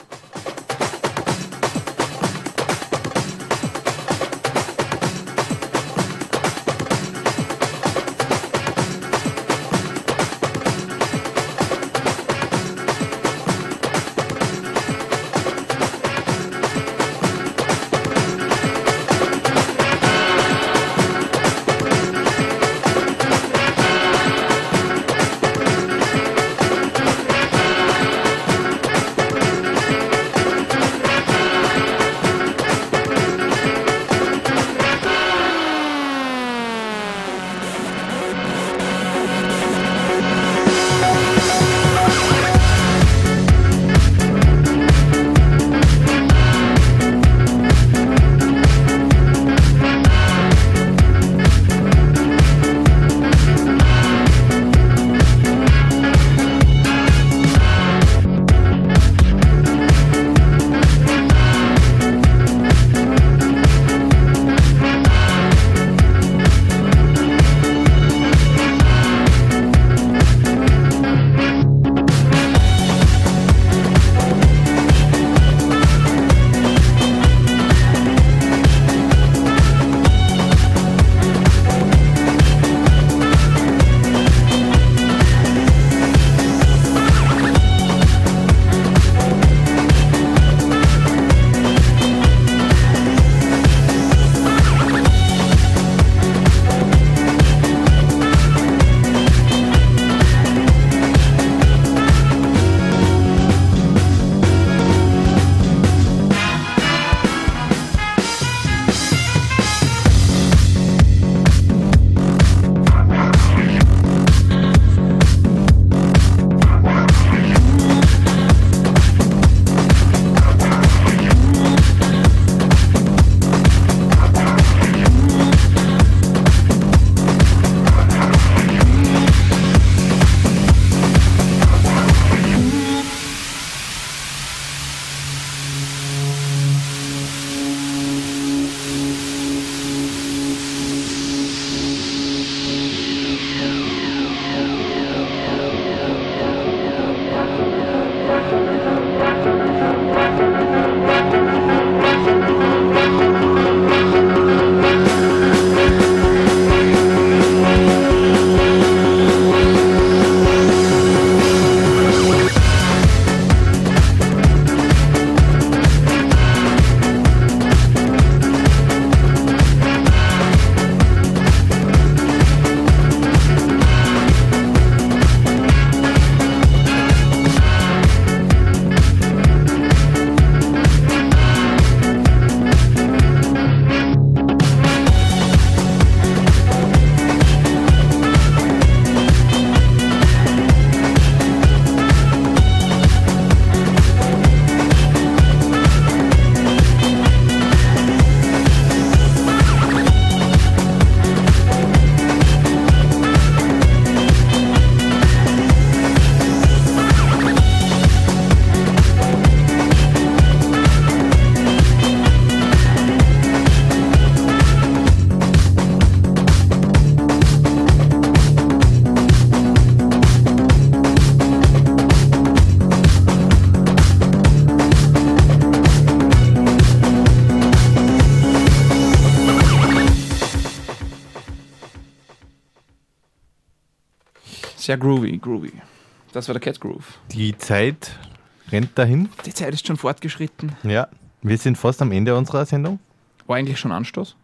Sehr groovy, groovy. Das war der Cat Groove. Die Zeit rennt dahin. Die Zeit ist schon fortgeschritten. Ja, wir sind fast am Ende unserer Sendung. War eigentlich schon Anstoß?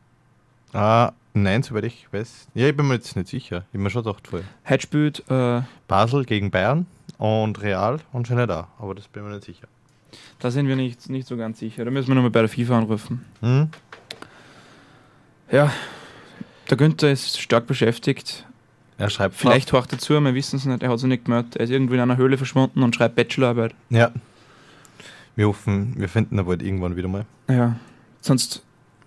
Ah, nein, soweit ich weiß. Ja, ich bin mir jetzt nicht sicher. Ich habe mir schon gedacht vorher. Heute spielt äh, Basel gegen Bayern und Real und schon nicht da. Aber das bin ich mir nicht sicher. Da sind wir nicht, nicht so ganz sicher. Da müssen wir nochmal bei der FIFA anrufen. Mhm. Ja, der Günther ist stark beschäftigt. Er schreibt Vielleicht horcht er zu, wir wissen es nicht. Er hat sich nicht gemeldet. Er ist irgendwo in einer Höhle verschwunden und schreibt Bachelorarbeit. Ja. Wir hoffen, wir finden ihn bald irgendwann wieder mal. Ja, sonst...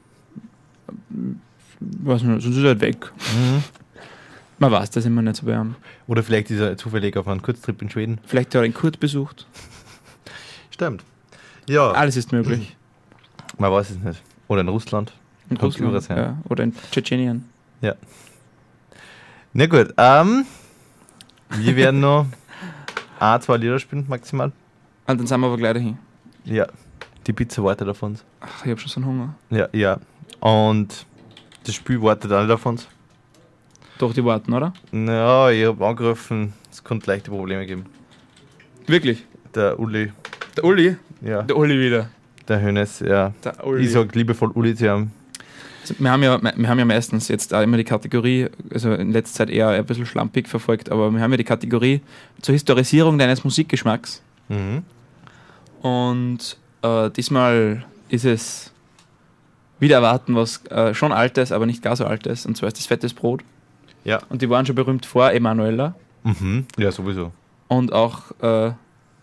weiß nicht, sonst ist er halt weg. Mhm. Man weiß das immer nicht so bei ihm. Oder vielleicht ist er zufällig auf einen Kurztrip in Schweden. Vielleicht hat er ihn Kurt besucht. Stimmt. Ja. Alles ist möglich. Man weiß es nicht. Oder in Russland. In Kann Russland, überall sein. ja. Oder in Tschetschenien. Ja. Na gut, ähm, wir werden noch ein, zwei Lieder spielen, maximal. Und dann sind wir aber gleich dahin. Ja, die Pizza wartet auf uns. Ach, ich hab schon so einen Hunger. Ja, ja. Und das Spiel wartet auch nicht auf uns. Doch, die warten, oder? Ja, ich habe angerufen, es könnte leichte Probleme geben. Wirklich? Der Uli. Der Uli? Ja. Der Uli wieder. Der Hönes, ja. Der Uli. Ich sag liebevoll Uli zu haben. Also wir, haben ja, wir haben ja meistens jetzt auch immer die Kategorie, also in letzter Zeit eher ein bisschen schlampig verfolgt, aber wir haben ja die Kategorie zur Historisierung deines Musikgeschmacks. Mhm. Und äh, diesmal ist es wieder erwarten, was äh, schon altes, aber nicht gar so altes, und zwar ist das Fettes Brot. Ja. Und die waren schon berühmt vor Emanuela. Mhm. Ja, sowieso. Und auch, äh,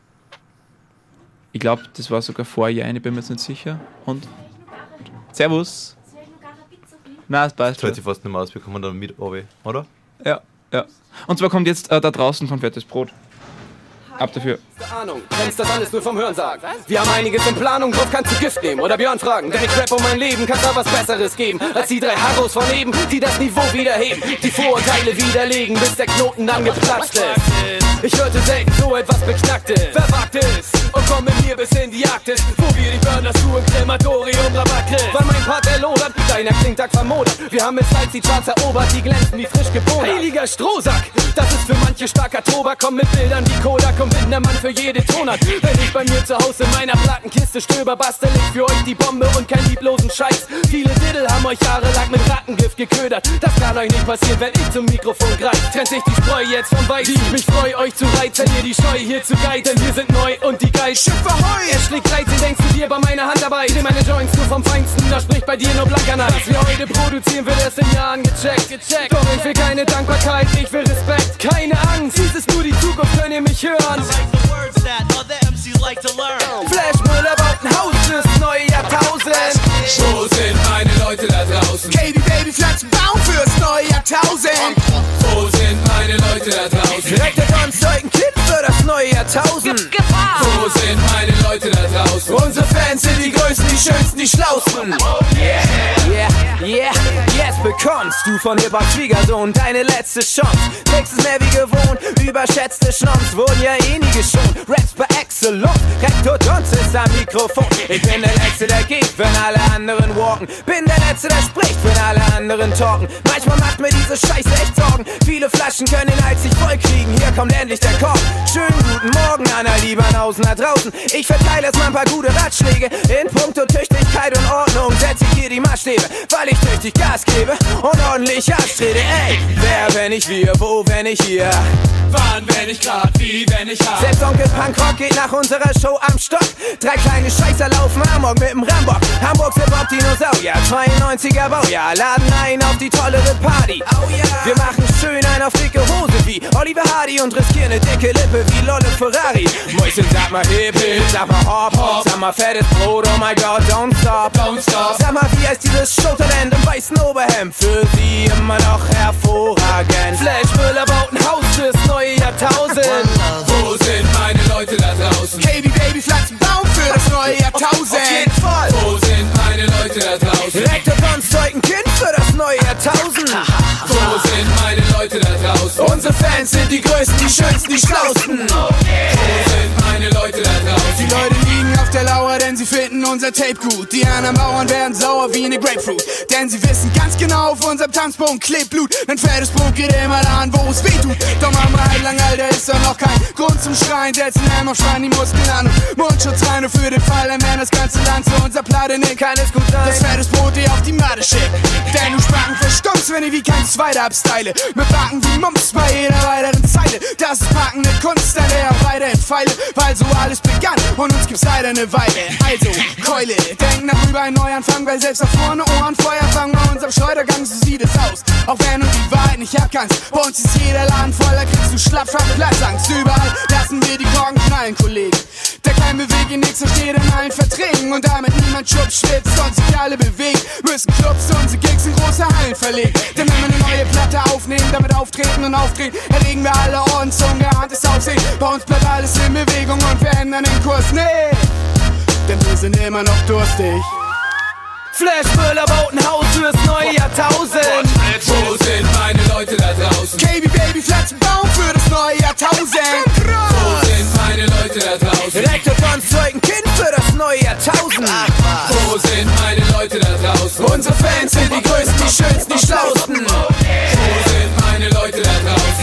ich glaube, das war sogar vor Jahr, ich bin mir jetzt nicht sicher. Und Servus. Nein, das passt Das hört schon. sich fast nicht mehr aus, wir kommen dann mit, oder? Ja, ja. Und zwar kommt jetzt äh, da draußen von Fettes Brot. Ab dafür. Ahnung, kennst das alles nur vom Hörensagen. Wir haben einiges in Planung, drauf kannst du Gift nehmen oder Björn fragen. Denn ich rap um mein Leben, kann's da was Besseres geben als die drei Harros von eben, die das Niveau wiederheben, die Vorurteile widerlegen, bis der Knoten dann geplatzt ist. Ich hörte selten so etwas Beknacktes. Wer wagt es? Und komm mit mir bis in die Arktis, wo wir die Burners du im Krematorium Rabatt kriegst. Weil mein Part der lodert, deiner klingt arg vermodert. Wir haben mit Salz die Charts erobert, die glänzen wie frisch geboren. Heiliger Strohsack, das ist für manche starker Tobak. Komm mit Bildern wie Kodak und bin der Mann für jede Tonart. Wenn ich bei mir zu Hause in meiner Plattenkiste stöber, bastel ich für euch die Bombe und keinen lieblosen Scheiß. Viele Diddle haben euch jahrelang mit Rattengift geködert. Das kann euch nicht passieren, wenn ich zum Mikrofon greif. Trennt sich die Spreu jetzt vom Weiß, wie ich mich freu, euch zu reizen. Ihr die Scheu hier zu geit, denn wir sind neu und die Geist. Schiff ahoi! Er schlägt dreizehn, denkst du dir bei meiner Handarbeit? Seh meine Joints nur vom Feinsten, da spricht bei dir nur blanker Neid. Was wir heute produzieren, wird erst in Jahren gecheckt, gecheckt. Doch ich will keine Dankbarkeit, ich will Respekt. Keine Angst, dies ist nur die Zukunft, könnt ihr mich hören. Flash Müller baut ein Haus fürs neue Jahrtausend. Wo sind meine Leute da draußen? Katy Baby pflanzt Baum fürs neue Jahrtausend. Wo sind meine Leute da draußen? Direkt der Don zeugt ein Kind für das neue Jahrtausend. Gefahr! Wo sind meine Leute da draußen? Unsere Fans sind die Größten, die Schönsten, die Schlausten. Oh yeah, yeah, yeah. Jetzt bekommst du von Hip-Hop Schwiegersohn deine letzte Chance. Trägst es mehr wie gewohnt, überschätzte Schnons wurden ja eh nie geschont. Raps per Excellence, Rektor Dons ist am Mikrofon. Ich bin der Letzte, der geht, wenn alle anderen walken. Bin der Letzte, der spricht, wenn alle anderen talken. Manchmal macht mir diese Scheiße echt Sorgen. Viele Flaschen können den Hals nicht voll kriegen. Hier kommt endlich der Korb. Schönen guten Morgen an all die Banausen da draußen. Ich verteile jetzt mal ein paar gute Ratschläge. In puncto Tüchtigkeit und Ordnung setze ich hier die Maßstäbe, weil ich tüchtig Gas gebe und ordentlich anstrebe. Ey, wer, wenn ich wir, wo, wenn ich hier? Wann, wenn ich grad, wie, wenn ich hab? Selbst Onkel Punkrock geht nach unserer Show am Stock. Drei kleine Scheißer laufen Amok mit dem Rambock. Hamburgs Hip-Hop-Dinosaurier, zweiundneunziger Baujahr, laden ein auf die tollere Party. Oh yeah. Wir machen schön ein auf dicke Hose wie Oliver Hardy und riskieren eine dicke Lippe wie Lolle Ferrari. Mäuschen, sag mal Hip Hip, sag mal Hop Hop, sag mal fettes Brot, oh my God, don't stop, don't stop. Sag mal, wie heißt dieses Showtalent im weißen Oberhemd? Für sie immer noch hervorragend. Flash Müller baut ein Haus fürs neue Jahrtausend. Wo sind meine Leute da draußen? Katy Baby pflanzt Baum für das neue Jahrtausend. Auf jeden Fall. Wo sind meine Leute da draußen? Rektor Dons zeugt ein Kind für das neue Jahrtausend. Wo sind meine Leute da draußen? Unsere Fans sind die Größten, die Schönsten, die Schlausten. Wo sind meine Leute da draußen? Die Leute liegen auf der Lauer, denn sie finden unser Tape gut. Die anderen Bauern werden sauer wie eine Grapefruit. Denn sie wissen ganz genau, auf unserem Tanzboden klebt Blut. Ein fettes Brot geht immer da an, wo es weh tut. Doch machen wir halt lang, Alter, ist doch noch kein Grund zum Schreien. Setzen Helm auf, schreien die Muskeln an und Mundschutz rein. Und für den Fall, ein Mann das ganze Land zu unser Platte nimmt. Keines gut rein. Das fettes Brot, die auf die Matte schickt. Denn du Spacken verstummst, wenn ich wie kein Zweiter abstyle. Mit Backen wie Mumps bei jeder weiteren Zeile. Das ist packende Kunst, an der auch weiter entfeile. Weil so alles begann und uns gibt's leider eine Weile. Also, Keule, denk nach über einen Neuanfang. Weil selbst da vorne Ohren Feuer fangen bei unserem Schleudergang, so sieht es aus. Auch wenn du die Wahrheit nicht abkannst. Bei uns ist jeder Laden voller, kriegst du Schlappschwapp, Platzangst. Überall lassen wir die Korken knallen, Kollegen. Der kein Beweg in nix, steht in allen Verträgen. Und damit niemand schubst, schwitzt und sich alle bewegt. Müssen Clubs unsere Gigs in große Hallen verlegen. Denn wenn wir eine neue Platte aufnehmen, damit auftreten und aufdrehen, erregen wir alle Ordens, ungeahntes Aufsehen. Bei uns bleibt alles in Bewegung und wir ändern den Kurs, nee. Denn wir sind immer noch durstig. Flash Müller baut ein Haus fürs neue Jahrtausend. Wo sind meine Leute da draußen? K B Baby pflanzt einen Baum für das neue Jahrtausend. Wo sind meine Leute da draußen? Rektor Franz zeugt ein Kind für das neue Jahrtausend. Wo sind meine Leute da draußen? Unsere Fans sind die größten, die schönsten, die schlausten. Wo sind meine Leute da draußen?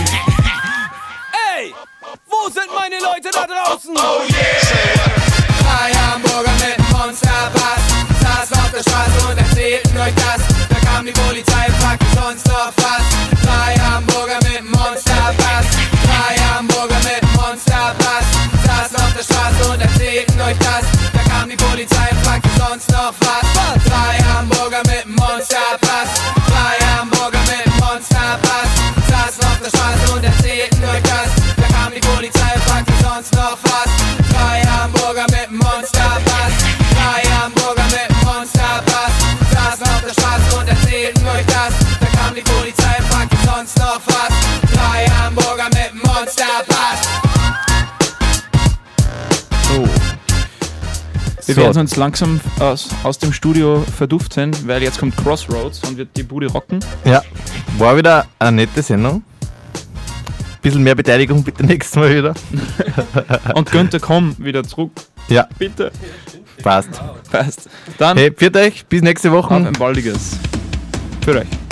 Ey, wo sind meine Leute da draußen? Oh yeah! Drei Hamburger mit Monsterbass saßen auf der Straße und erzählten euch das. Da kam die Polizei, fragte sonst noch was. Drei Hamburger mit Monsterbass, drei Hamburger mit Monsterbass saßen auf der Straße und erzählten euch das. Da kam die Polizei, fragte sonst noch was. Drei Hamburger mit Monsterbass, drei Hamburger mit Monsterbass saßen auf der Straße und erzählten euch das. Da kam die Polizei, fragte sonst noch was. Drei Hamburger mit Monsterbass, drei Hamburger mit Monsterbass saßen auf der Straße und erzählten euch das. Da kam die Polizei, fragte sonst noch was. Drei Hamburger mit Monsterbass. So. Wir So. werden uns langsam aus, aus dem Studio verduften, weil jetzt kommt Crossroads und wird die Bude rocken. Ja, war wieder eine nette Sendung. Bisschen mehr Beteiligung bitte nächstes Mal wieder. Und Günther, komm wieder zurück. Ja. Bitte. Passt. Passt. Dann Hey, pfiat euch, bis nächste Woche. auf ein baldiges. Für euch.